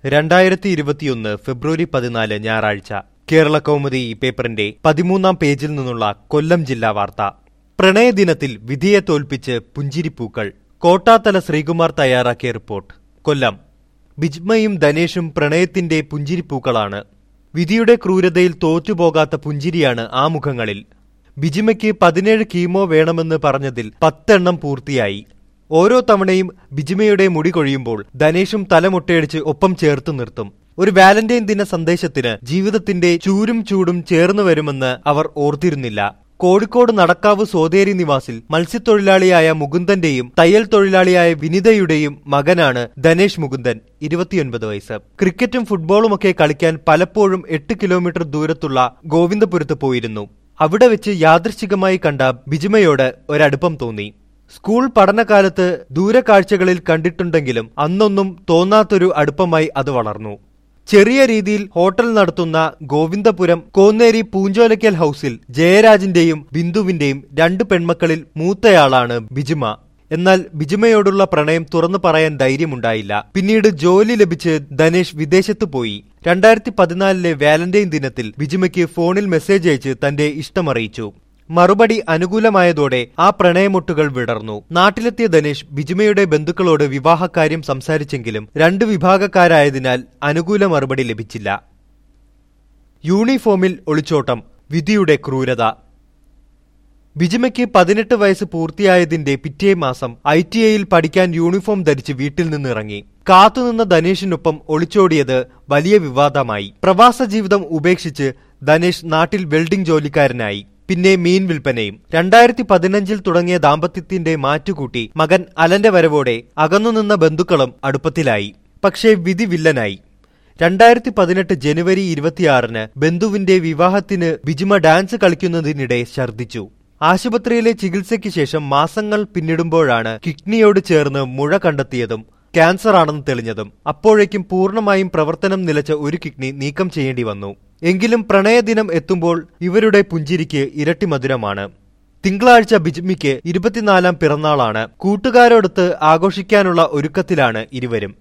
2021 ഫെബ്രുവരി 14 ഞായറാഴ്ച കേരള കൗമുദി പേപ്പറിന്റെ 13-ാം പേജിൽ നിന്നുള്ള കൊല്ലം ജില്ലാ വാർത്ത. പ്രണയദിനത്തിൽ വിധിയെ തോൽപ്പിച്ച് പുഞ്ചിരിപ്പൂക്കൾ. കോട്ടാത്തല ശ്രീകുമാർ തയ്യാറാക്കിയ റിപ്പോർട്ട്. കൊല്ലം. ബിജ്മയും ധനേഷും പ്രണയത്തിന്റെ പുഞ്ചിരിപ്പൂക്കളാണ്. വിധിയുടെ ക്രൂരതയിൽ തോറ്റുപോകാത്ത പുഞ്ചിരിയാണ് ആ മുഖങ്ങളിൽ. ബിജിമയ്ക്ക് 17 കീമോ വേണമെന്ന് പറഞ്ഞതിൽ 10 എണ്ണം പൂർത്തിയായി. ഓരോ തവണയും ബിജിമയുടെ മുടി കൊഴിയുമ്പോൾ ധനേഷും തലമുട്ടയടിച്ച് ഒപ്പം ചേർത്ത് നിർത്തും. ഒരു വാലന്റൈൻ ദിന സന്ദേശത്തിന് ജീവിതത്തിന്റെ ചൂരും ചൂടും ചേർന്നു വരുമെന്ന് അവർ ഓർത്തിരുന്നില്ല. കോഴിക്കോട് നടക്കാവ് സോതേരി നിവാസിൽ മത്സ്യത്തൊഴിലാളിയായ മുകുന്ദന്റെയും തയ്യൽ തൊഴിലാളിയായ വിനിതയുടെയും മകനാണ് ധനേഷ് മുകുന്ദൻ, 29 വയസ്സ്. ക്രിക്കറ്റും ഫുട്ബോളുമൊക്കെ കളിക്കാൻ പലപ്പോഴും 8 കിലോമീറ്റർ ദൂരത്തുള്ള ഗോവിന്ദപുരത്ത് പോയിരുന്നു. അവിടെ വെച്ച് യാദൃശ്ചികമായി കണ്ട ബിജിമയോട് ഒരടുപ്പം തോന്നി. സ്കൂൾ പഠനകാലത്ത് ദൂരക്കാഴ്ചകളിൽ കണ്ടിട്ടുണ്ടെങ്കിലും അന്നൊന്നും തോന്നാത്തൊരു അടുപ്പമായി അത് വളർന്നു. ചെറിയ രീതിയിൽ ഹോട്ടൽ നടത്തുന്ന ഗോവിന്ദപുരം കോന്നേരി പൂഞ്ചോലക്കൽ ഹൌസിൽ ജയരാജിന്റെയും ബിന്ദുവിന്റെയും 2 പെൺമക്കളിൽ മൂത്തയാളാണ് ബിജിമ. എന്നാൽ ബിജിമയോടുള്ള പ്രണയം തുറന്നു പറയാൻ ധൈര്യമുണ്ടായില്ല. പിന്നീട് ജോലി ലഭിച്ച് ധനേഷ് വിദേശത്ത് പോയി. 2014 വാലന്റൈൻ ദിനത്തിൽ ബിജിമയ്ക്ക് ഫോണിൽ മെസ്സേജ് അയച്ച് തന്റെ ഇഷ്ടമറിയിച്ചു. മറുപടി അനുകൂലമായതോടെ ആ പ്രണയമൊട്ടുകൾ വിടർന്നു. നാട്ടിലെത്തിയ ധനേഷ് ബിജിമയുടെ ബന്ധുക്കളോട് വിവാഹകാര്യം സംസാരിച്ചെങ്കിലും 2 വിഭാഗക്കാരായതിനാൽ അനുകൂല മറുപടി ലഭിച്ചില്ല. യൂണിഫോമിൽ ഒളിച്ചോട്ടം, വിധിയുടെ ക്രൂരത. ബിജിമയ്ക്ക് 18 വയസ്സ് പൂർത്തിയായതിന്റെ പിറ്റേ മാസം ITIയിൽ പഠിക്കാൻ യൂണിഫോം ധരിച്ച് വീട്ടിൽ നിന്നിറങ്ങി. കാത്തുനിന്ന ധനേഷിനൊപ്പം ഒളിച്ചോടിയത് വലിയ വിവാദമായി. പ്രവാസ ജീവിതം ഉപേക്ഷിച്ച് ധനേഷ് നാട്ടിൽ വെൽഡിംഗ് ജോലിക്കാരനായി. പിന്നെ മീൻ വിൽപ്പനയും. 2015 തുടങ്ങിയ ദാമ്പത്യത്തിന്റെ മാറ്റുകൂട്ടി മകൻ അലന്റെ വരവോടെ അകന്നുനിന്ന ബന്ധുക്കളും അടുപ്പത്തിലായി. പക്ഷേ വിധി വില്ലനായി. 2018 ജനുവരി 26 ബന്ധുവിന്റെ വിവാഹത്തിന് ബിജിമ ഡാൻസ് കളിക്കുന്നതിനിടെ ഛർദ്ദിച്ചു. ആശുപത്രിയിലെ ചികിത്സയ്ക്ക് ശേഷം മാസങ്ങൾ പിന്നിടുമ്പോഴാണ് കിഡ്നിയോട് ചേർന്ന് മുഴ കണ്ടെത്തിയതും ക്യാൻസർ ആണെന്ന് തെളിഞ്ഞതും. അപ്പോഴേക്കും പൂർണ്ണമായും പ്രവർത്തനം നിലച്ച ഒരു കിഡ്നി നീക്കം ചെയ്യേണ്ടി വന്നു. എങ്കിലും പ്രണയദിനം എത്തുമ്പോൾ ഇവരുടെ പുഞ്ചിരിക്ക് ഇരട്ടി മധുരമാണ്. തിങ്കളാഴ്ച ബിജിമയ്ക്ക് 24-ാം പിറന്നാളാണ്. കൂട്ടുകാരോടൊത്ത് ആഘോഷിക്കാനുള്ള ഒരുക്കത്തിലാണ് ഇരുവരും.